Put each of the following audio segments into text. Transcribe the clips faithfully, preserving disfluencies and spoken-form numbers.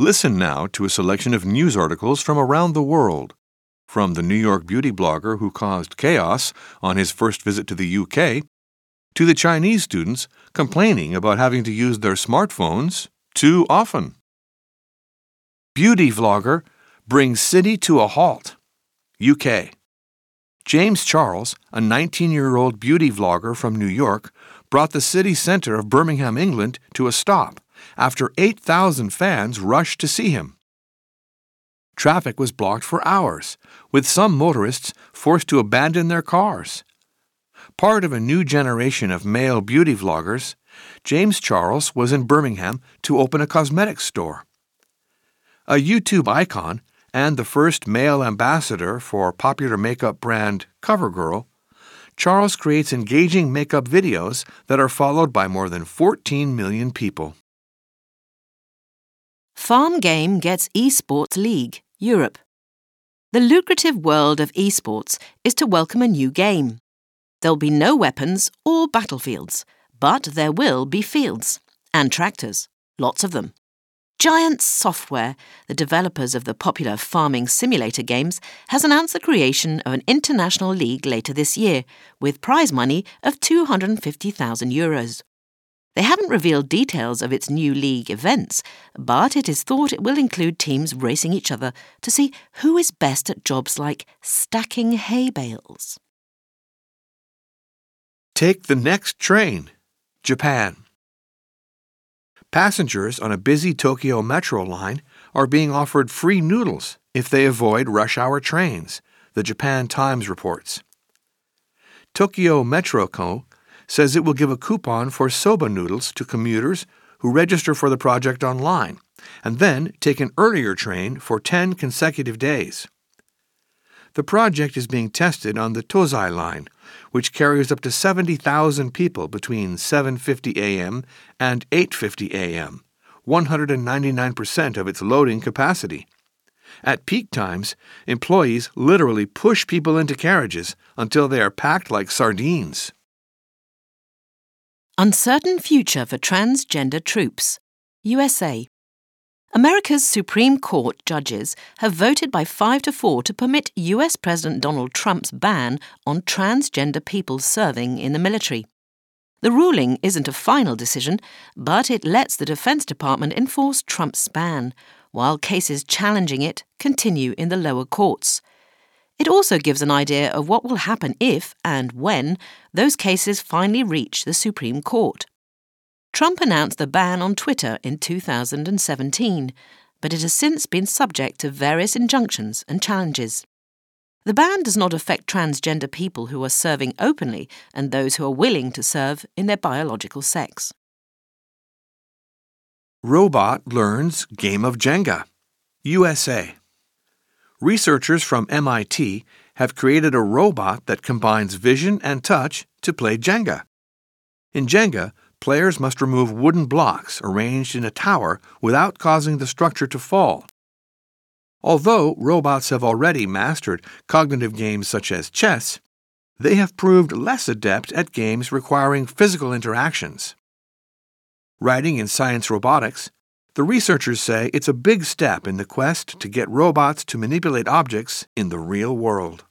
Listen now to a selection of news articles from around the world. From the New York beauty blogger who caused chaos on his first visit to the U K, to the Chinese students complaining about having to use their smartphones too often. Beauty vlogger brings city to a halt. U K. James Charles, a nineteen-year-old beauty vlogger from New York, brought the city centre of Birmingham, England, to a stop after eight thousand fans rushed to see him. Traffic was blocked for hours, with some motorists forced to abandon their cars. Part of a new generation of male beauty vloggers, James Charles was in Birmingham to open a cosmetics store. A YouTube icon and the first male ambassador for popular makeup brand CoverGirl, Charles creates engaging makeup videos that are followed by more than fourteen million people. Farm Game gets eSports League, Europe. The lucrative world of eSports is to welcome a new game. There'll be no weapons or battlefields, but there will be fields and tractors, lots of them. Giant Software, the developers of the popular farming simulator games, has announced the creation of an international league later this year, with prize money of two hundred fifty thousand euros. They haven't revealed details of its new league events, but it is thought it will include teams racing each other to see who is best at jobs like stacking hay bales. Take the next train. Japan. Passengers on a busy Tokyo metro line are being offered free noodles if they avoid rush hour trains, the Japan Times reports. Tokyo Metro Co. says it will give a coupon for soba noodles to commuters who register for the project online and then take an earlier train for ten consecutive days. The project is being tested on the Tozai line, which carries up to seventy thousand people between seven fifty a.m. and eight fifty a.m., one hundred ninety-nine percent of its loading capacity. At peak times, employees literally push people into carriages until they are packed like sardines. Uncertain future for transgender troops, U S A. America's Supreme Court judges have voted by five to four to permit U S President Donald Trump's ban on transgender people serving in the military. The ruling isn't a final decision, but it lets the Defense Department enforce Trump's ban, while cases challenging it continue in the lower courts. It also gives an idea of what will happen if and when those cases finally reach the Supreme Court. Trump announced the ban on Twitter in two thousand seventeen, but it has since been subject to various injunctions and challenges. The ban does not affect transgender people who are serving openly and those who are willing to serve in their biological sex. Robot learns game of Jenga. U S A. Researchers from M I T have created a robot that combines vision and touch to play Jenga. In Jenga, players must remove wooden blocks arranged in a tower without causing the structure to fall. Although robots have already mastered cognitive games such as chess, they have proved less adept at games requiring physical interactions. Writing in Science Robotics, the researchers say it's a big step in the quest to get robots to manipulate objects in the real world.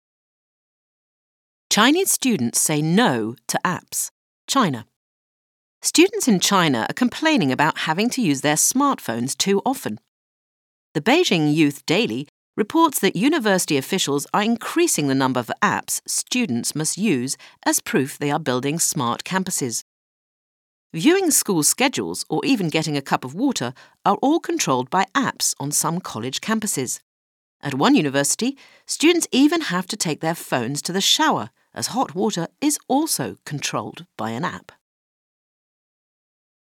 Chinese students say no to apps. China. Students in China are complaining about having to use their smartphones too often. The Beijing Youth Daily reports that university officials are increasing the number of apps students must use as proof they are building smart campuses. Viewing school schedules or even getting a cup of water are all controlled by apps on some college campuses. At one university, students even have to take their phones to the shower, as hot water is also controlled by an app.